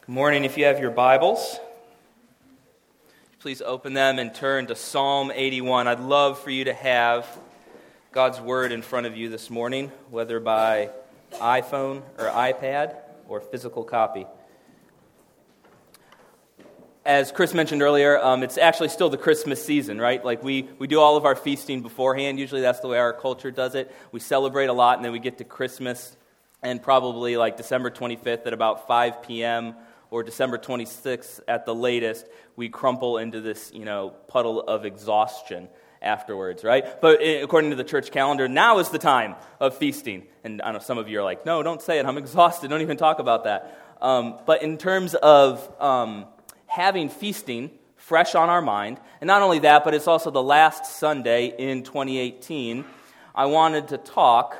Good morning. If you have your Bibles, please open them and turn to Psalm 81. I'd love for you to have God's Word in front of you this morning, whether by iPhone or iPad or physical copy. As Chris mentioned earlier, it's actually still the Christmas season, right? Like we do all of our feasting beforehand. Usually that's the way our culture does it. We celebrate a lot, and then we get to Christmas, and probably like December 25th at about 5 p.m., or December 26th at the latest, we crumple into this, puddle of exhaustion afterwards, right? But according to the church calendar, now is the time of feasting. And I know some of you are like, no, don't say it, I'm exhausted, don't even talk about that. But in terms of having feasting fresh on our mind, and not only that, but it's also the last Sunday in 2018, I wanted to talk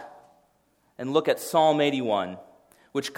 and look at Psalm 81, which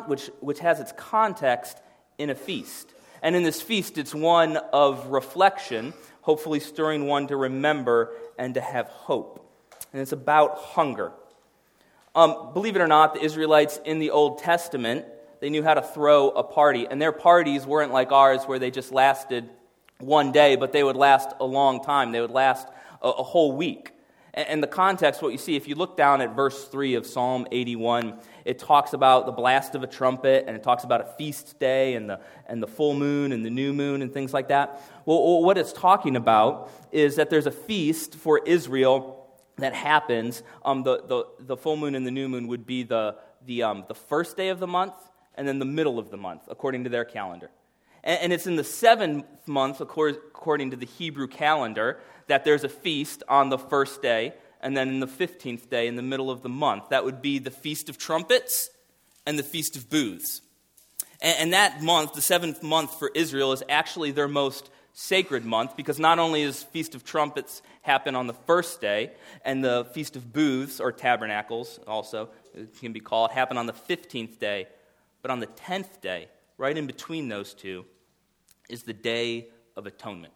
has its context in a feast. And in this feast, it's one of reflection, hopefully stirring one to remember and to have hope. And it's about hunger. Believe it or not, the Israelites in the Old Testament, they knew how to throw a party. And their parties weren't like ours where they just lasted one day, but they would last a long time. They would last a whole week. And the context, what you see, if you look down at verse 3 of Psalm 81, it talks about the blast of a trumpet, and it talks about a feast day, and the full moon, and the new moon, and things like that. Well, what it's talking about is that there's a feast for Israel that happens. The full moon and the new moon would be the first day of the month, and then the middle of the month, according to their calendar. And it's in the 7th month, according to the Hebrew calendar, that there's a feast on the first day, and then in the 15th day, in the middle of the month. That would be the Feast of Trumpets and the Feast of Booths. And that month, the 7th month for Israel, is actually their most sacred month, because not only does Feast of Trumpets happen on the first day, and the Feast of Booths, or Tabernacles also, it can be called, happen on the 15th day, but on the 10th day, right in between those two, is the Day of Atonement.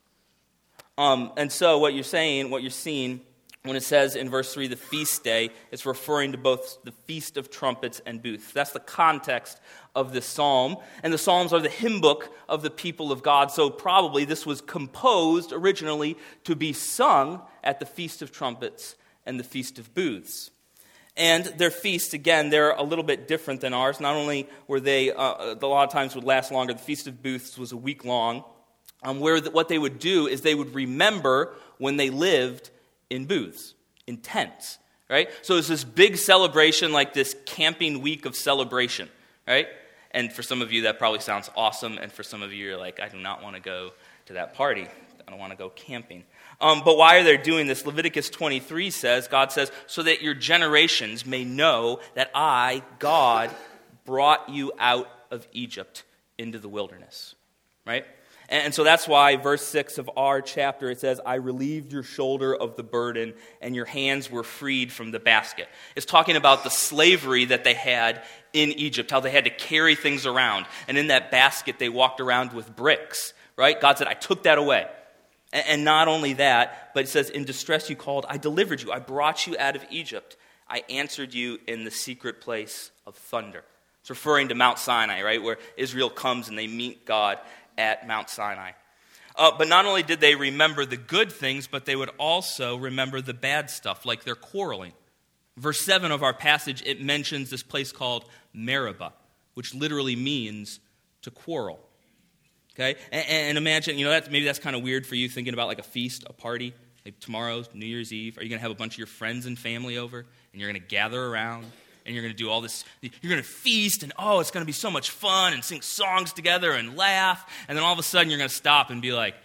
And so what you're seeing when it says in verse 3, the feast day, it's referring to both the Feast of Trumpets and Booths. That's the context of this psalm. And the Psalms are the hymn book of the people of God, so probably this was composed originally to be sung at the Feast of Trumpets and the Feast of Booths. And their feasts, again, they're a little bit different than ours. Not only were they, a lot of times would last longer. The Feast of Booths was a week long, where what they would do is they would remember when they lived in booths, in tents, right? So it's this big celebration, like this camping week of celebration, right? And for some of you, that probably sounds awesome. And for some of you, you're like, I do not want to go to that party. I don't want to go camping. But why are they doing this? Leviticus 23 says, God says, so that your generations may know that I, God, brought you out of Egypt into the wilderness, right? And so that's why verse 6 of our chapter, it says, I relieved your shoulder of the burden, and your hands were freed from the basket. It's talking about the slavery that they had in Egypt, how they had to carry things around. And in that basket, they walked around with bricks, right? God said, I took that away. And not only that, but it says, in distress you called, I delivered you, I brought you out of Egypt. I answered you in the secret place of thunder. It's referring to Mount Sinai, right, where Israel comes and they meet God at Mount Sinai. But not only did they remember the good things, but they would also remember the bad stuff, like their quarreling. Verse 7 of our passage, it mentions this place called Meribah, which literally means to quarrel. Okay? And imagine, maybe that's kind of weird for you, thinking about like a feast, a party, like tomorrow's New Year's Eve. Are you going to have a bunch of your friends and family over, and you're going to gather around, and you're going to do all this, you're going to feast, and it's going to be so much fun, and sing songs together, and laugh, and then all of a sudden you're going to stop and be like,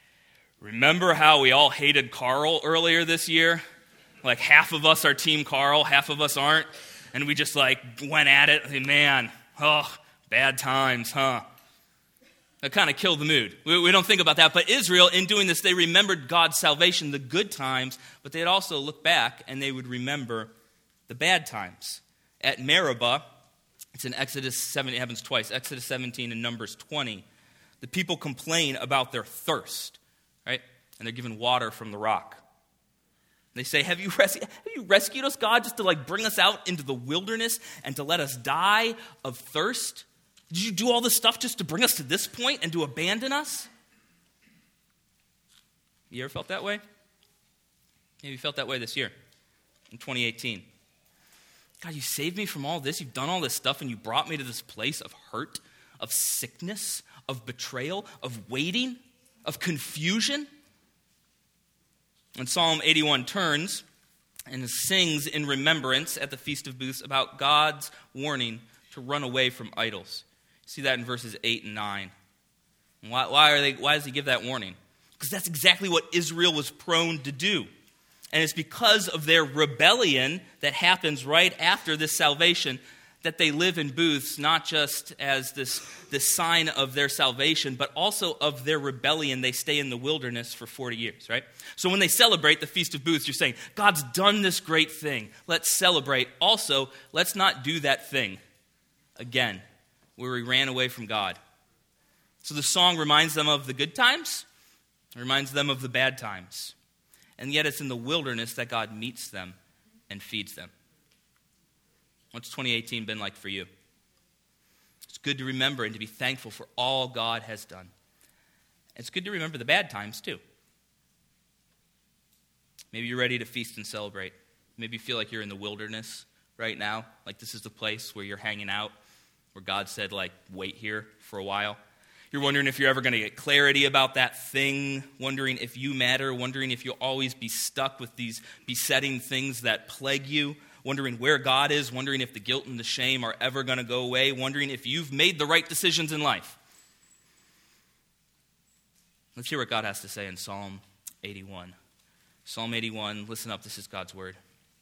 remember how we all hated Carl earlier this year? Like half of us are Team Carl, half of us aren't, and we just like went at it, and man, bad times, huh? That kind of killed the mood. We don't think about that, but Israel, in doing this, they remembered God's salvation, the good times, but they'd also look back, and they would remember the bad times. At Meribah, it's in Exodus 7, it happens twice, Exodus 17 and Numbers 20. The people complain about their thirst, right? And they're given water from the rock. They say, have you rescued us, God, just to bring us out into the wilderness and to let us die of thirst? Did you do all this stuff just to bring us to this point and to abandon us? You ever felt that way? Maybe you felt that way this year, in 2018. God, you saved me from all this. You've done all this stuff, and you brought me to this place of hurt, of sickness, of betrayal, of waiting, of confusion. And Psalm 81 turns and sings in remembrance at the Feast of Booths about God's warning to run away from idols. See that in verses 8 and 9. And why does he give that warning? Because that's exactly what Israel was prone to do. And it's because of their rebellion that happens right after this salvation that they live in booths, not just as this sign of their salvation, but also of their rebellion. They stay in the wilderness for 40 years, right? So when they celebrate the Feast of Booths, you're saying, God's done this great thing. Let's celebrate. Also, let's not do that thing again, where we ran away from God. So the song reminds them of the good times, it reminds them of the bad times. And yet it's in the wilderness that God meets them and feeds them. What's 2018 been like for you? It's good to remember and to be thankful for all God has done. It's good to remember the bad times too. Maybe you're ready to feast and celebrate. Maybe you feel like you're in the wilderness right now, like this is the place where you're hanging out, where God said, like, wait here for a while. You're wondering if you're ever going to get clarity about that thing, wondering if you matter, wondering if you'll always be stuck with these besetting things that plague you, wondering where God is, wondering if the guilt and the shame are ever going to go away, wondering if you've made the right decisions in life. Let's hear what God has to say in Psalm 81. Psalm 81, listen up, this is God's word.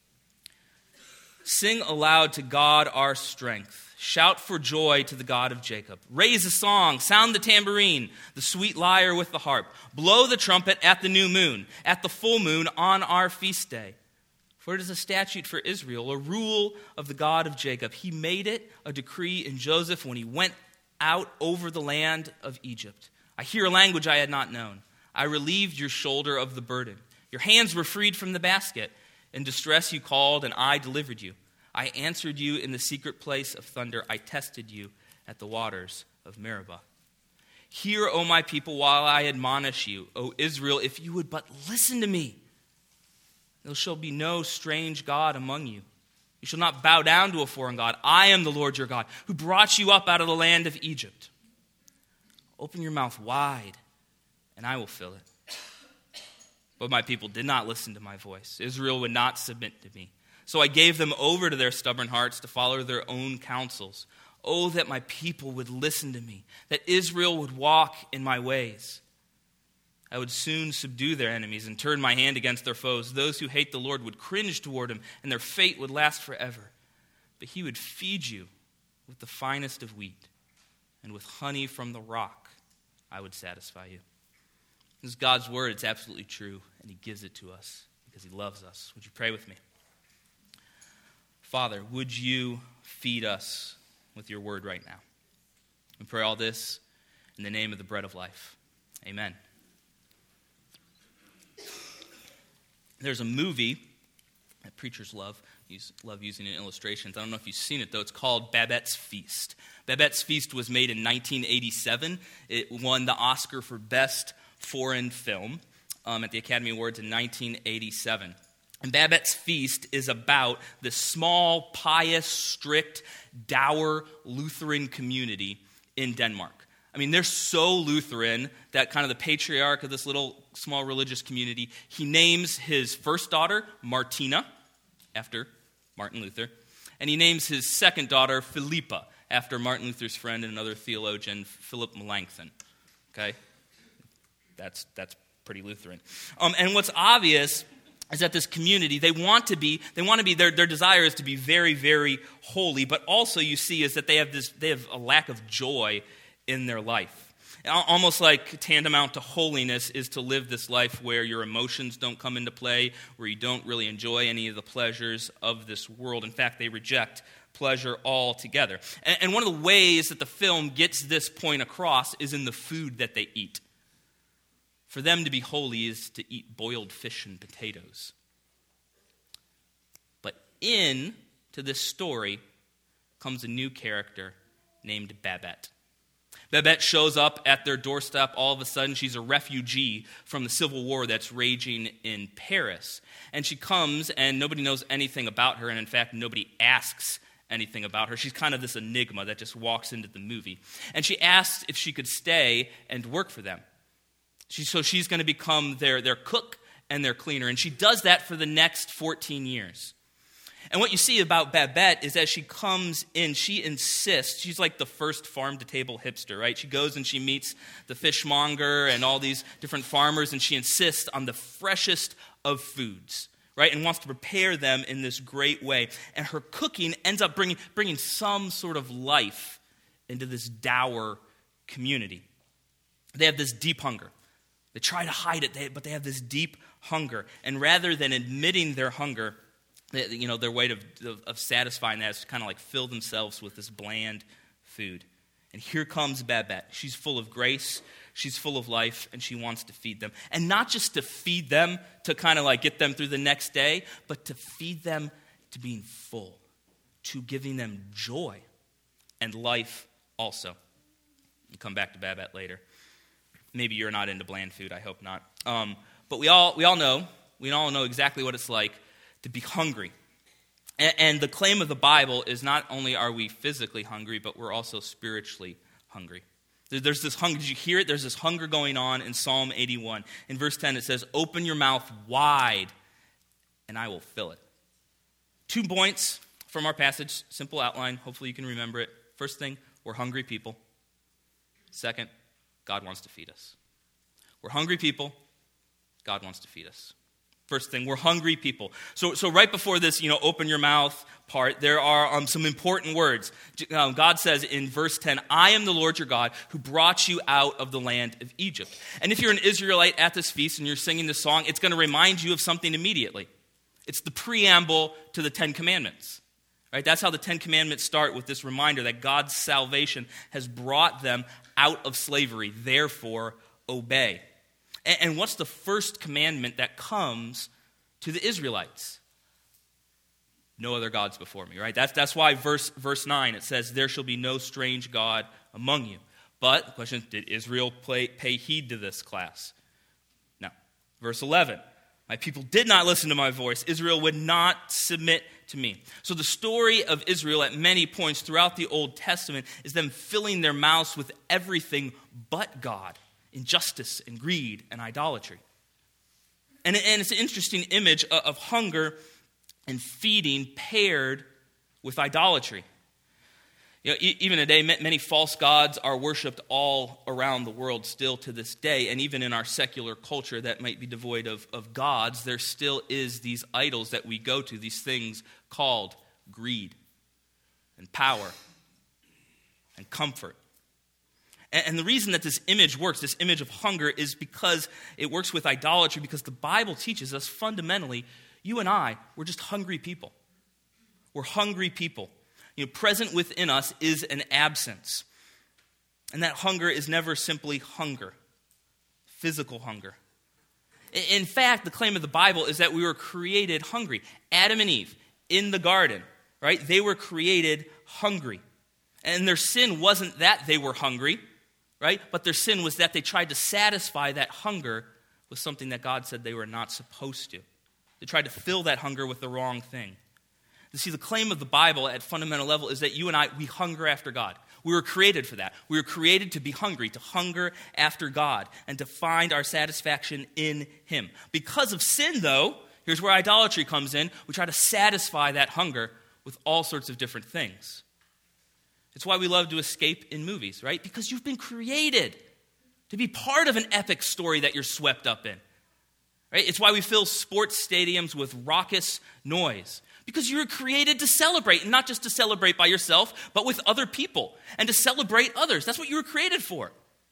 Sing aloud to God our strength. Shout for joy to the God of Jacob. Raise a song, sound the tambourine, the sweet lyre with the harp. Blow the trumpet at the new moon, at the full moon on our feast day. For it is a statute for Israel, a rule of the God of Jacob. He made it a decree in Joseph when he went out over the land of Egypt. I hear a language I had not known. I relieved your shoulder of the burden. Your hands were freed from the basket. In distress you called, and I delivered you. I answered you in the secret place of thunder. I tested you at the waters of Meribah. Hear, O my people, while I admonish you. O Israel, if you would but listen to me. There shall be no strange God among you. You shall not bow down to a foreign god. I am the Lord your God, who brought you up out of the land of Egypt. Open your mouth wide, and I will fill it. But my people did not listen to my voice. Israel would not submit to me. So I gave them over to their stubborn hearts to follow their own counsels. Oh, that my people would listen to me, that Israel would walk in my ways. I would soon subdue their enemies and turn my hand against their foes. Those who hate the Lord would cringe toward him, and their fate would last forever. But he would feed you with the finest of wheat, and with honey from the rock I would satisfy you. This is God's word. It's absolutely true, and he gives it to us because he loves us. Would you pray with me? Father, would you feed us with your word right now? We pray all this in the name of the bread of life. Amen. There's a movie that preachers love using in illustrations. I don't know if you've seen it, though. It's called Babette's Feast. Babette's Feast was made in 1987. It won the Oscar for Best Foreign Film at the Academy Awards in 1987. And Babette's Feast is about this small, pious, strict, dour Lutheran community in Denmark. I mean, they're so Lutheran that kind of the patriarch of this little small religious community, he names his first daughter Martina, after Martin Luther, and he names his second daughter Philippa, after Martin Luther's friend and another theologian, Philip Melanchthon. Okay? That's pretty Lutheran. And what's obvious is that this community, their desire is to be very, very holy, but also you see is that they have a lack of joy in their life. Almost like tantamount to holiness is to live this life where your emotions don't come into play, where you don't really enjoy any of the pleasures of this world. In fact, they reject pleasure altogether. And one of the ways that the film gets this point across is in the food that they eat. For them to be holy is to eat boiled fish and potatoes. But into this story comes a new character named Babette. Babette shows up at their doorstep all of a sudden. She's a refugee from the civil war that's raging in Paris. And she comes, and nobody knows anything about her, and in fact, nobody asks anything about her. She's kind of this enigma that just walks into the movie. And she asks if she could stay and work for them. So she's going to become their cook and their cleaner. And she does that for the next 14 years. And what you see about Babette is as she comes in, she insists, she's like the first farm-to-table hipster, right? She goes and she meets the fishmonger and all these different farmers, and she insists on the freshest of foods, right? And wants to prepare them in this great way. And her cooking ends up bringing some sort of life into this dour community. They have this deep hunger. They try to hide it, but they have this deep hunger. And rather than admitting their hunger, their way of satisfying that is to kind of like fill themselves with this bland food. And here comes Babette. She's full of grace, she's full of life, and she wants to feed them. And not just to feed them to kind of like get them through the next day, but to feed them to being full, to giving them joy and life also. We'll come back to Babette later. Maybe you're not into bland food, I hope not. But we all know exactly what it's like to be hungry. And the claim of the Bible is not only are we physically hungry, but we're also spiritually hungry. There's this hunger. Did you hear it? There's this hunger going on in Psalm 81. In verse 10 it says, "Open your mouth wide, and I will fill it." 2 points from our passage, simple outline. Hopefully you can remember it. First thing, we're hungry people. Second, God wants to feed us. We're hungry people. God wants to feed us. First thing, we're hungry people. So right before this, open your mouth part, there are some important words. God says in verse 10, "I am the Lord your God who brought you out of the land of Egypt." And if you're an Israelite at this feast and you're singing this song, it's going to remind you of something immediately. It's the preamble to the 10 Commandments. Right? That's how the 10 Commandments start, with this reminder that God's salvation has brought them out of slavery. Therefore, obey. And what's the first commandment that comes to the Israelites? No other gods before me, right? That's why verse 9, it says, "There shall be no strange God among you." But the question, did Israel pay heed to this class? No. Verse 11, "My people did not listen to my voice. Israel would not submit to me." So the story of Israel at many points throughout the Old Testament is them filling their mouths with everything but God. Injustice and greed and idolatry. And it's an interesting image of hunger and feeding paired with idolatry. Even today, many false gods are worshipped all around the world still to this day. And even in our secular culture that might be devoid of gods, there still is these idols that we go to, these things called greed and power and comfort. And the reason that this image works, this image of hunger, is because it works with idolatry, because the Bible teaches us fundamentally, you and I, we're just hungry people. We're hungry people. Present within us is an absence. And that hunger is never simply hunger, physical hunger. In fact, the claim of the Bible is that we were created hungry. Adam and Eve, in the garden, right? They were created hungry. And their sin wasn't that they were hungry, right? But their sin was that they tried to satisfy that hunger with something that God said they were not supposed to. They tried to fill that hunger with the wrong thing. You see, the claim of the Bible at fundamental level is that you and I, we hunger after God. We were created for that. We were created to be hungry, to hunger after God, and to find our satisfaction in Him. Because of sin, though, here's where idolatry comes in. We try to satisfy that hunger with all sorts of different things. It's why we love to escape in movies, right? Because you've been created to be part of an epic story that you're swept up in. Right? It's why we fill sports stadiums with raucous noise. Because you were created to celebrate, and not just to celebrate by yourself, but with other people, and to celebrate others. That's what you were created for.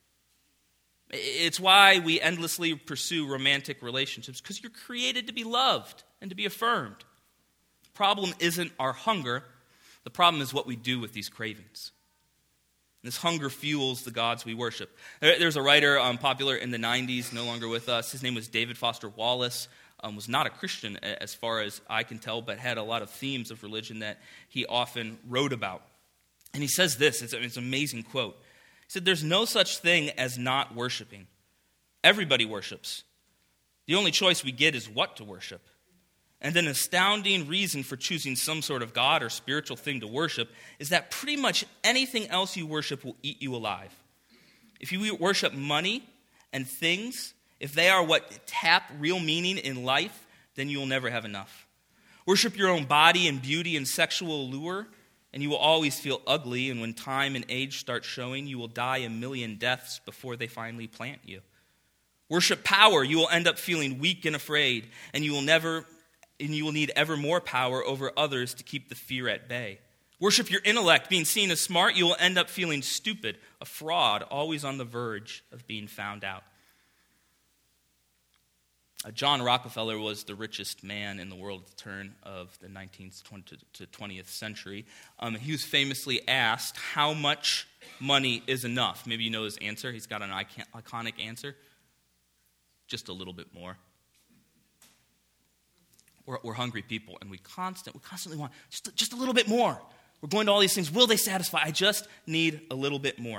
It's why we endlessly pursue romantic relationships, because you're created to be loved and to be affirmed. The problem isn't our hunger. The problem is what we do with these cravings. This hunger fuels the gods we worship. There's a writer popular in the 90s, no longer with us. His name was David Foster Wallace. Was not a Christian as far as I can tell, but had a lot of themes of religion that he often wrote about. And he says this, it's an amazing quote. He said, "There's no such thing as not worshiping. Everybody worships. The only choice we get is what to worship. And an astounding reason for choosing some sort of God or spiritual thing to worship is that pretty much anything else you worship will eat you alive. If you worship money and things, if they are what tap real meaning in life, then you will never have enough. Worship your own body and beauty and sexual allure, and you will always feel ugly, and when time and age start showing, you will die a million deaths before they finally plant you. Worship power, you will end up feeling weak and afraid, and you will need ever more power over others to keep the fear at bay. Worship your intellect, being seen as smart, you will end up feeling stupid, a fraud, always on the verge of being found out." John Rockefeller was the richest man in the world at the turn of the 19th to 20th century. He was famously asked, how much money is enough? Maybe you know his answer. He's got an iconic answer. Just a little bit more. We're hungry people, and we constantly want just a little bit more. We're going to all these things. Will they satisfy? I just need a little bit more.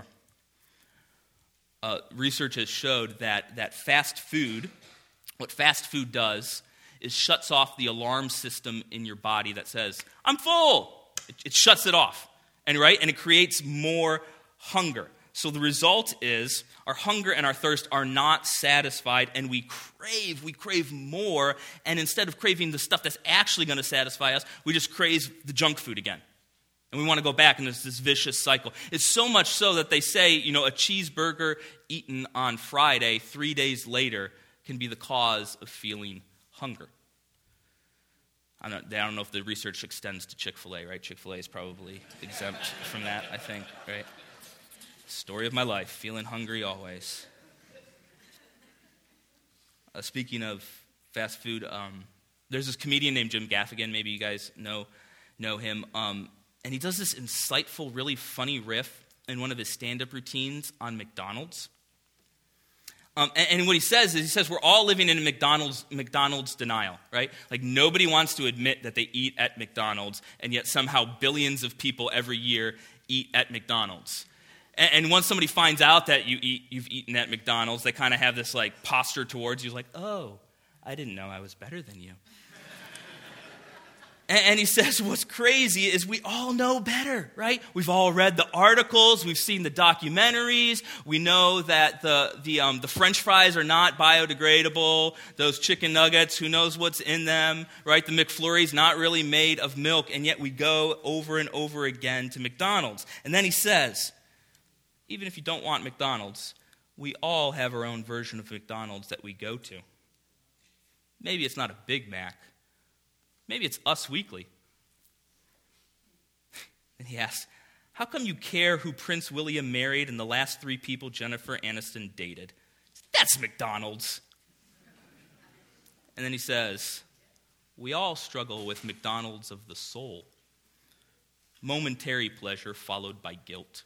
Research has showed that fast food, what fast food does is shuts off the alarm system in your body that says, "I'm full." It shuts it off, and it creates more hunger. So the result is our hunger and our thirst are not satisfied, and we crave more, and instead of craving the stuff that's actually going to satisfy us, we just crave the junk food again. And we want to go back, and there's this vicious cycle. It's so much so that they say, a cheeseburger eaten on Friday, 3 days later, can be the cause of feeling hunger. I don't know if the research extends to Chick-fil-A, right? Chick-fil-A is probably exempt from that, I think, right? Story of my life, feeling hungry always. Speaking of fast food, there's this comedian named Jim Gaffigan. Maybe you guys know him. And he does this insightful, really funny riff in one of his stand-up routines on McDonald's. And what he says we're all living in a McDonald's denial, right? Like nobody wants to admit that they eat at McDonald's, and yet somehow billions of people every year eat at McDonald's. And once somebody finds out that you've eaten at McDonald's, they kind of have this like posture towards you, like, "Oh, I didn't know I was better than you." And he says what's crazy is we all know better, right? We've all read the articles, we've seen the documentaries, we know that the French fries are not biodegradable, those chicken nuggets, who knows what's in them, right? The McFlurry's not really made of milk, and yet we go over and over again to McDonald's. And then he says, even if you don't want McDonald's, we all have our own version of McDonald's that we go to. Maybe it's not a Big Mac. Maybe it's Us Weekly. And he asks, how come you care who Prince William married and the last 3 people Jennifer Aniston dated? That's McDonald's. And then he says, we all struggle with McDonald's of the soul. Momentary pleasure followed by guilt.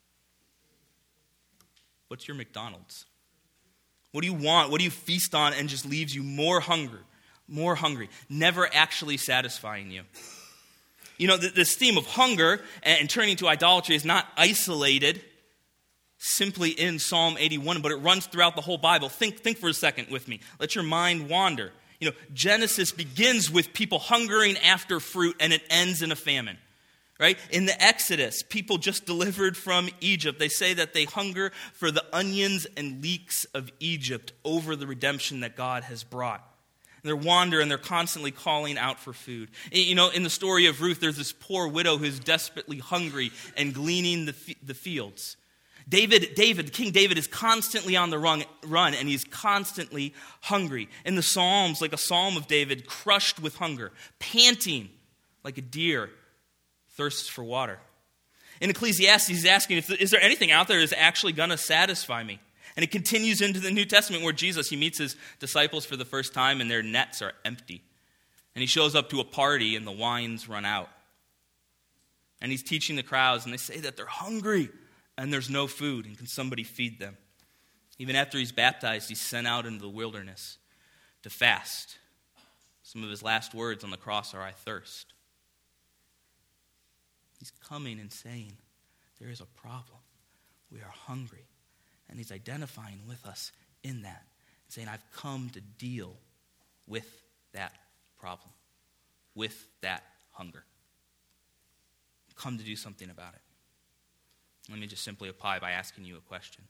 What's your McDonald's? What do you want? What do you feast on and just leaves you more hungry, never actually satisfying you? This theme of hunger and turning to idolatry is not isolated simply in Psalm 81, but it runs throughout the whole Bible. Think for a second with me. Let your mind wander. Genesis begins with people hungering after fruit, and it ends in a famine. Right? In the Exodus, people just delivered from Egypt. They say that they hunger for the onions and leeks of Egypt over the redemption that God has brought. And they're wandering, and they're constantly calling out for food. In the story of Ruth, there's this poor widow who's desperately hungry and gleaning the fields. King David is constantly on the run, and he's constantly hungry. In the Psalms, like a psalm of David, crushed with hunger, panting like a deer thirsts for water. In Ecclesiastes, he's asking, is there anything out there that's actually going to satisfy me? And it continues into the New Testament where he meets his disciples for the first time, and their nets are empty. And he shows up to a party, and the wine's run out. And he's teaching the crowds, and they say that they're hungry, and there's no food, and can somebody feed them? Even after he's baptized, he's sent out into the wilderness to fast. Some of his last words on the cross are, I thirst. He's coming and saying, There is a problem. We are hungry. And he's identifying with us in that, saying, I've come to deal with that problem, with that hunger. I've come to do something about it. Let me just simply apply by asking you a question.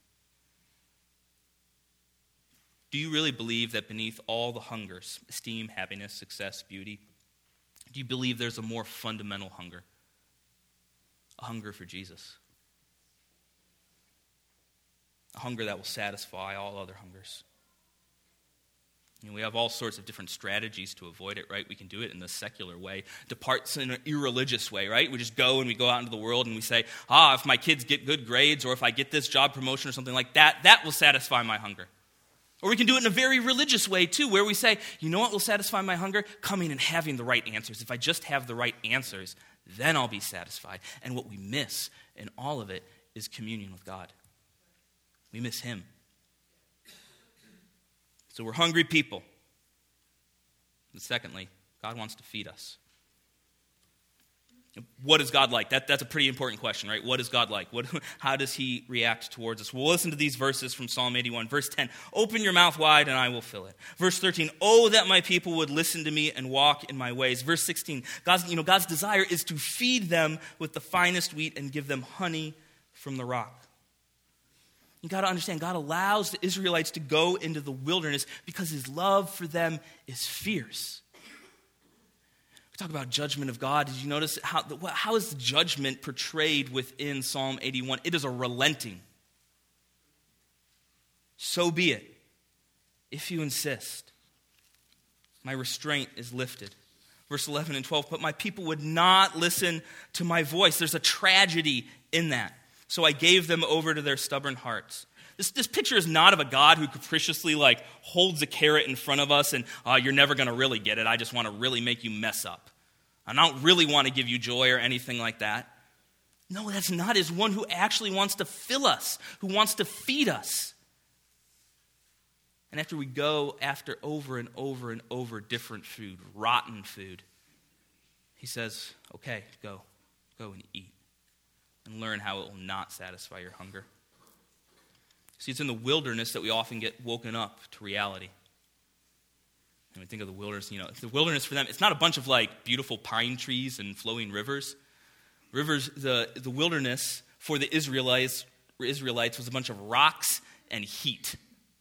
Do you really believe that beneath all the hungers, esteem, happiness, success, beauty, do you believe there's a more fundamental hunger? A hunger for Jesus. A hunger that will satisfy all other hungers. We have all sorts of different strategies to avoid it, right? We can do it in the secular way. Departs in an irreligious way, right? We just go and we go out into the world and we say, if my kids get good grades or if I get this job promotion or something like that, that will satisfy my hunger. Or we can do it in a very religious way too, where we say, you know what will satisfy my hunger? Coming and having the right answers. If I just have the right answers, then I'll be satisfied. And what we miss in all of it is communion with God. We miss him. So we're hungry people. And secondly, God wants to feed us. What is God like? That's a pretty important question, right? What is God like? How does he react towards us? We'll listen to these verses from Psalm 81. Verse 10, open your mouth wide and I will fill it. Verse 13, oh, that my people would listen to me and walk in my ways. Verse 16, God's desire is to feed them with the finest wheat and give them honey from the rock. You got to understand, God allows the Israelites to go into the wilderness because his love for them is fierce. We talk about judgment of God. Did you notice how is the judgment portrayed within Psalm 81? It is a relenting. So be it, if you insist. My restraint is lifted. Verse 11 and 12, but my people would not listen to my voice. There's a tragedy in that. So I gave them over to their stubborn hearts. This picture is not of a God who capriciously holds a carrot in front of us and you're never going to really get it. I just want to really make you mess up. I don't really want to give you joy or anything like that. No, that's not. It's one who actually wants to fill us, who wants to feed us. And after we go after over and over and over different food, rotten food, he says, okay, go and eat. And learn how it will not satisfy your hunger. See, it's in the wilderness that we often get woken up to reality. And we think of the wilderness, the wilderness for them, it's not a bunch of beautiful pine trees and flowing rivers. The wilderness for the Israelites was a bunch of rocks and heat.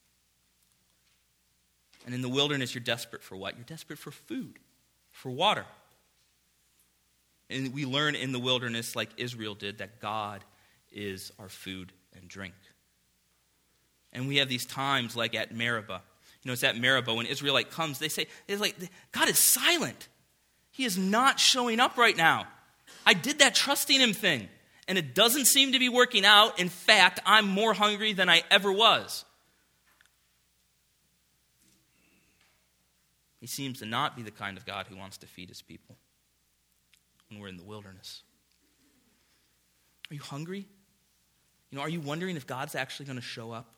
And in the wilderness, you're desperate for what? You're desperate for food, for water. And we learn in the wilderness, like Israel did, that God is our food and drink. And we have these times like at Meribah. It's at Meribah when Israelite comes, they say, God is silent. He is not showing up right now. I did that trusting him thing, and it doesn't seem to be working out. In fact, I'm more hungry than I ever was. He seems to not be the kind of God who wants to feed his people when we're in the wilderness. Are you hungry? Are you wondering if God's actually going to show up?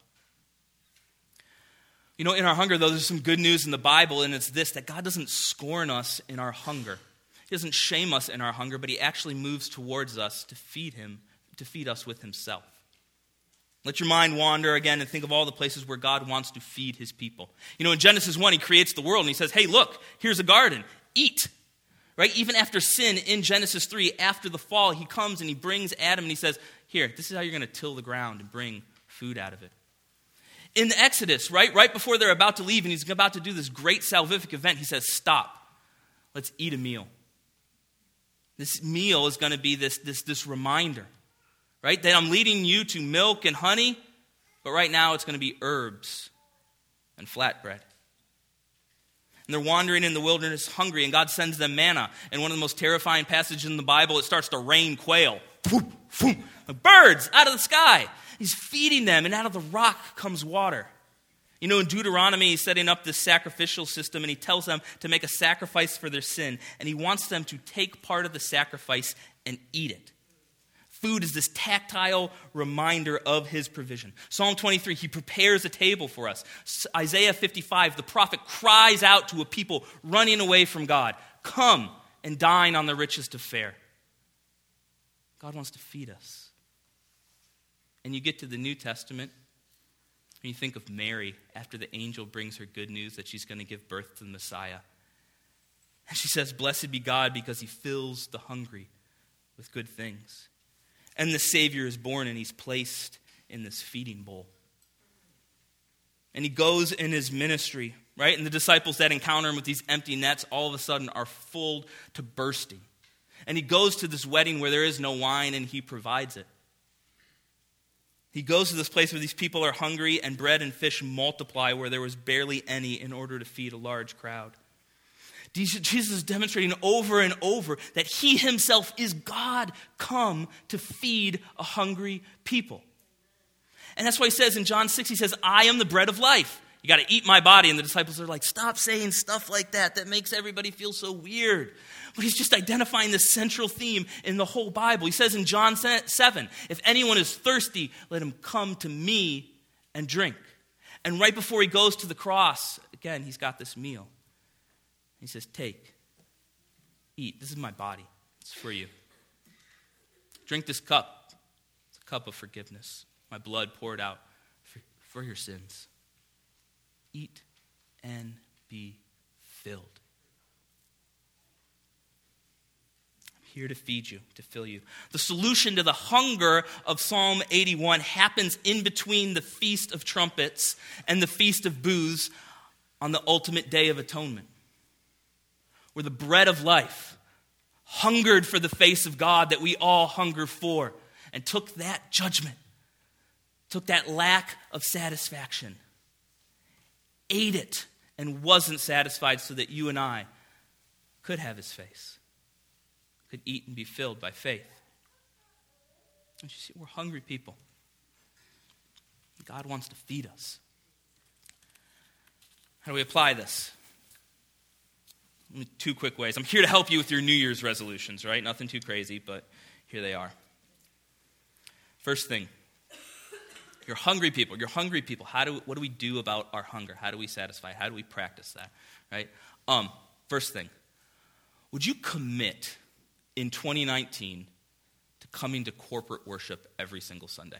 In our hunger, though, there's some good news in the Bible, and it's this, that God doesn't scorn us in our hunger. He doesn't shame us in our hunger, but he actually moves towards us to feed us with himself. Let your mind wander again and think of all the places where God wants to feed his people. In Genesis 1, he creates the world, and he says, hey, look, here's a garden. Eat. Right? Even after sin in Genesis 3, after the fall, he comes and he brings Adam and he says, here, this is how you're going to till the ground and bring food out of it. In the Exodus, right before they're about to leave and he's about to do this great salvific event, he says, stop. Let's eat a meal. This meal is going to be this reminder, right? That I'm leading you to milk and honey, but right now it's going to be herbs and flatbread. And they're wandering in the wilderness hungry, and God sends them manna. And one of the most terrifying passages in the Bible, it starts to rain quail. Birds out of the sky. He's feeding them, and out of the rock comes water. In Deuteronomy, he's setting up this sacrificial system, and he tells them to make a sacrifice for their sin. And he wants them to take part of the sacrifice and eat it. Food is this tactile reminder of his provision. Psalm 23, he prepares a table for us. Isaiah 55, the prophet cries out to a people running away from God, come and dine on the richest of fare. God wants to feed us. And you get to the New Testament, and you think of Mary after the angel brings her good news that she's going to give birth to the Messiah. And she says, "Blessed be God because he fills the hungry with good things." And the Savior is born, and he's placed in this feeding bowl. And he goes in his ministry, right? And the disciples that encounter him with these empty nets all of a sudden are full to bursting. And he goes to this wedding where there is no wine, and he provides it. He goes to this place where these people are hungry and bread and fish multiply where there was barely any in order to feed a large crowd. Jesus is demonstrating over and over that he himself is God come to feed a hungry people. And that's why he says in John 6, he says, "I am the bread of life. You got to eat my body." And the disciples are like, "Stop saying stuff like that. That makes everybody feel so weird." But he's just identifying the central theme in the whole Bible. He says in John 7, "If anyone is thirsty, let him come to me and drink." And right before he goes to the cross, again, he's got this meal. He says, "Take, eat. This is my body. It's for you. Drink this cup. It's a cup of forgiveness. My blood poured out for your sins. Eat and be filled." Here to feed you, to fill you. The solution to the hunger of Psalm 81 happens in between the Feast of Trumpets and the Feast of Booths on the ultimate day of atonement, where the bread of life hungered for the face of God that we all hunger for, and took that judgment, took that lack of satisfaction, ate it, and wasn't satisfied so that you and I could have his face, could eat and be filled by faith. Don't you see, we're hungry people. God wants to feed us. How do we apply this? Two quick ways. I'm here to help you with your New Year's resolutions, right? Nothing too crazy, but here they are. First thing, you're hungry people. You're hungry people. What do we do about our hunger? How do we satisfy it? How do we practice that, right? First thing, would you commit in 2019 to coming to corporate worship every single Sunday?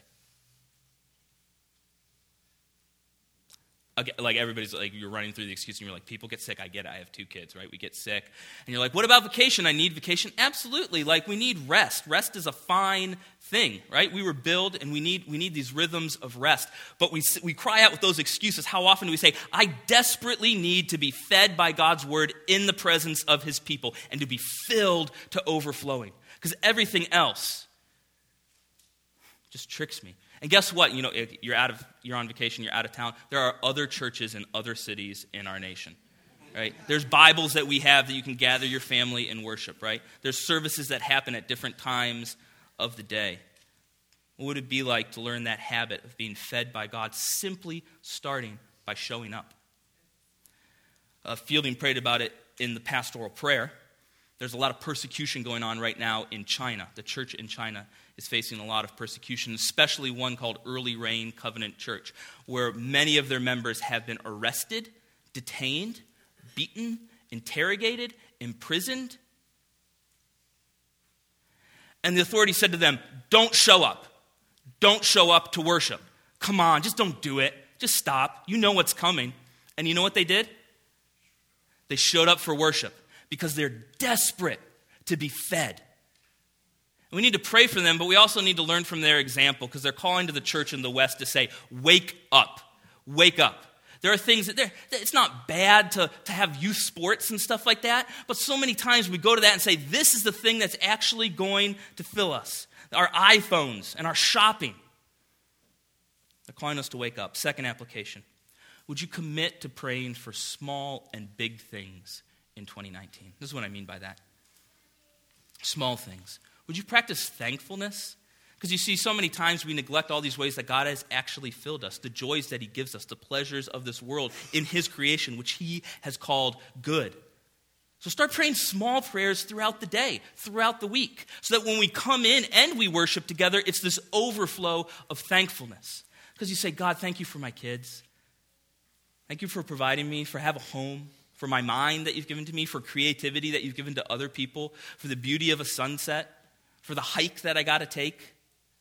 Again, like everybody's like, you're running through the excuse and you're like, people get sick. I get it. I have 2 kids, right? We get sick. And you're like, what about vacation? I need vacation. Absolutely. Like, we need rest. Rest is a fine thing, right? We were built and we need these rhythms of rest. But we cry out with those excuses. How often do we say, I desperately need to be fed by God's word in the presence of his people and to be filled to overflowing? Because everything else just tricks me. And guess what? You know, if you're on vacation, you're out of town. There are other churches in other cities in our nation, right? There's Bibles that we have that you can gather your family and worship, right? There's services that happen at different times of the day. What would it be like to learn that habit of being fed by God simply starting by showing up? Fielding prayed about it in the pastoral prayer. There's a lot of persecution going on right now in China. The church in China is facing a lot of persecution, especially one called Early Rain Covenant Church, where many of their members have been arrested, detained, beaten, interrogated, imprisoned. And the authorities said to them, don't show up. Don't show up to worship. Come on, just don't do it. Just stop. You know what's coming. And you know what they did? They showed up for worship because they're desperate to be fed. And we need to pray for them, but we also need to learn from their example because they're calling to the church in the West to say, wake up. Wake up. There are things that it's not bad to have youth sports and stuff like that, but so many times we go to that and say, this is the thing that's actually going to fill us. Our iPhones and our shopping. They're calling us to wake up. Second application. Would you commit to praying for small and big things in 2019? This is what I mean by that. Small things. Would you practice thankfulness? Because you see, so many times we neglect all these ways that God has actually filled us, the joys that he gives us, the pleasures of this world in his creation, which he has called good. So start praying small prayers throughout the day, throughout the week, so that when we come in and we worship together, it's this overflow of thankfulness. Because you say, God, thank you for my kids. Thank you for providing me, for have a home, for my mind that you've given to me, for creativity that you've given to other people, for the beauty of a sunset, for the hike that I got to take.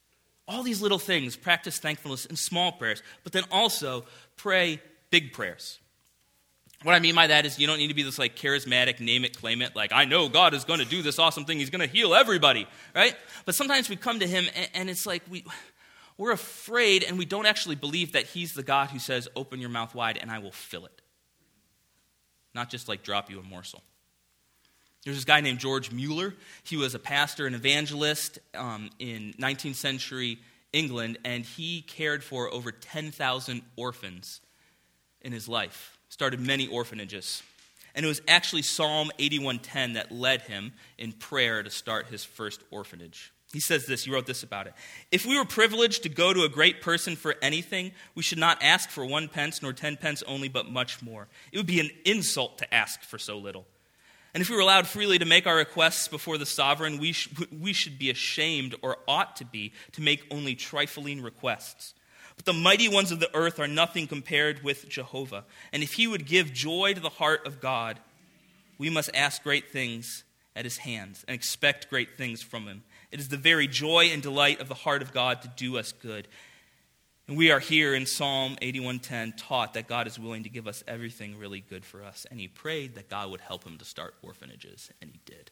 All these little things, practice thankfulness in small prayers, but then also pray big prayers. What I mean by that is you don't need to be this like charismatic, name it, claim it, like I know God is going to do this awesome thing. He's going to heal everybody, right? But sometimes we come to him and it's like we're afraid and we don't actually believe that he's the God who says, open your mouth wide and I will fill it. Not just like drop you a morsel. There's this guy named George Mueller. He was a pastor and evangelist in 19th century England, and he cared for over 10,000 orphans in his life. Started many orphanages. And it was actually Psalm 81:10 that led him in prayer to start his first orphanage. He says this, he wrote this about it. If we were privileged to go to a great person for anything, we should not ask for 1 pence nor 10 pence only, but much more. It would be an insult to ask for so little. And if we were allowed freely to make our requests before the sovereign, we should be ashamed, or ought to be, to make only trifling requests. But the mighty ones of the earth are nothing compared with Jehovah. And if he would give joy to the heart of God, we must ask great things at his hands and expect great things from him. It is the very joy and delight of the heart of God to do us good. And we are here in Psalm 81:10 taught that God is willing to give us everything really good for us. And he prayed that God would help him to start orphanages, and he did.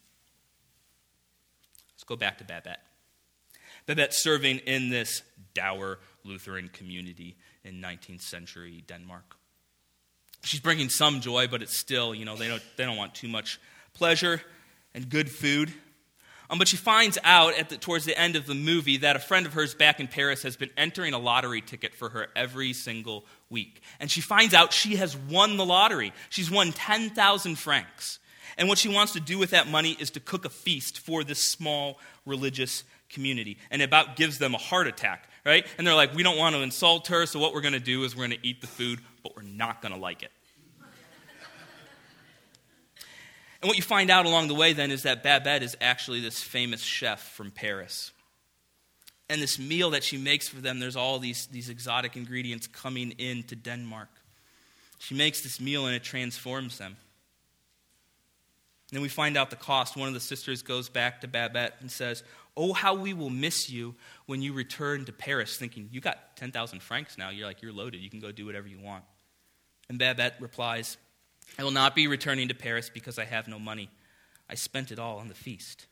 Let's go back to Babette. Babette's serving in this dour Lutheran community in 19th century Denmark. She's bringing some joy, but it's still, they don't want too much pleasure and good food. But she finds out towards the end of the movie that a friend of hers back in Paris has been entering a lottery ticket for her every single week. And she finds out she has won the lottery. She's won 10,000 francs. And what she wants to do with that money is to cook a feast for this small religious community. And it about gives them a heart attack, right? And they're like, we don't want to insult her, so what we're going to do is we're going to eat the food, but we're not going to like it. And what you find out along the way then is that Babette is actually this famous chef from Paris. And this meal that she makes for them, there's all these exotic ingredients coming into Denmark. She makes this meal and it transforms them. And then we find out the cost. One of the sisters goes back to Babette and says, oh, how we will miss you when you return to Paris, thinking, you got 10,000 francs now. You're loaded. You can go do whatever you want. And Babette replies, I will not be returning to Paris because I have no money. I spent it all on the feast.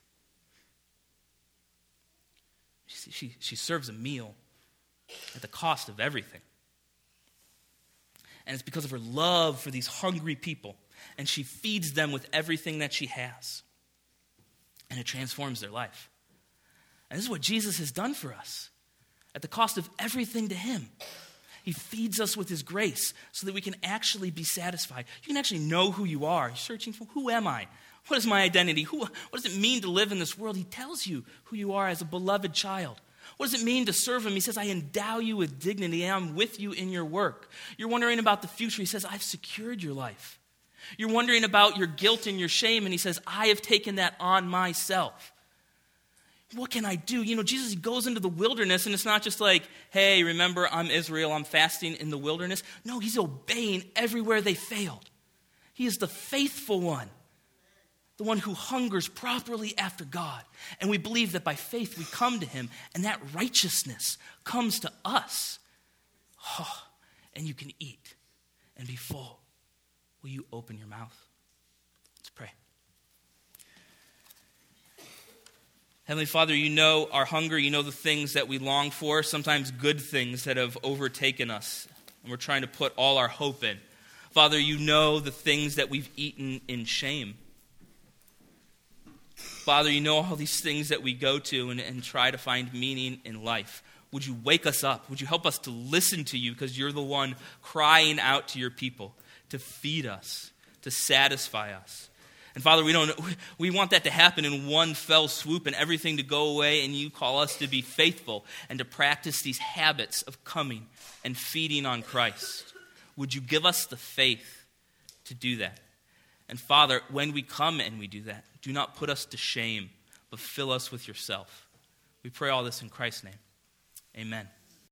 She serves a meal at the cost of everything. And it's because of her love for these hungry people. And she feeds them with everything that she has. And it transforms their life. And this is what Jesus has done for us at the cost of everything to him. He feeds us with his grace so that we can actually be satisfied. You can actually know who you are. You're searching for, who am I? What is my identity? What does it mean to live in this world? He tells you who you are as a beloved child. What does it mean to serve him? He says, I endow you with dignity and I'm with you in your work. You're wondering about the future. He says, I've secured your life. You're wondering about your guilt and your shame. And he says, I have taken that on myself. What can I do? Jesus, he goes into the wilderness, and it's not just like, hey, remember, I'm Israel, I'm fasting in the wilderness. No, he's obeying everywhere they failed. He is the faithful one, the one who hungers properly after God. And we believe that by faith we come to him, and that righteousness comes to us. Oh, and you can eat and be full. Will you open your mouth? Let's pray. Heavenly Father, you know our hunger, you know the things that we long for, sometimes good things that have overtaken us, and we're trying to put all our hope in. Father, you know the things that we've eaten in shame. Father, you know all these things that we go to and try to find meaning in life. Would you wake us up? Would you help us to listen to you because you're the one crying out to your people to feed us, to satisfy us. And Father, we want that to happen in one fell swoop and everything to go away, and you call us to be faithful and to practice these habits of coming and feeding on Christ. Would you give us the faith to do that? And Father, when we come and we do that, do not put us to shame, but fill us with yourself. We pray all this in Christ's name. Amen.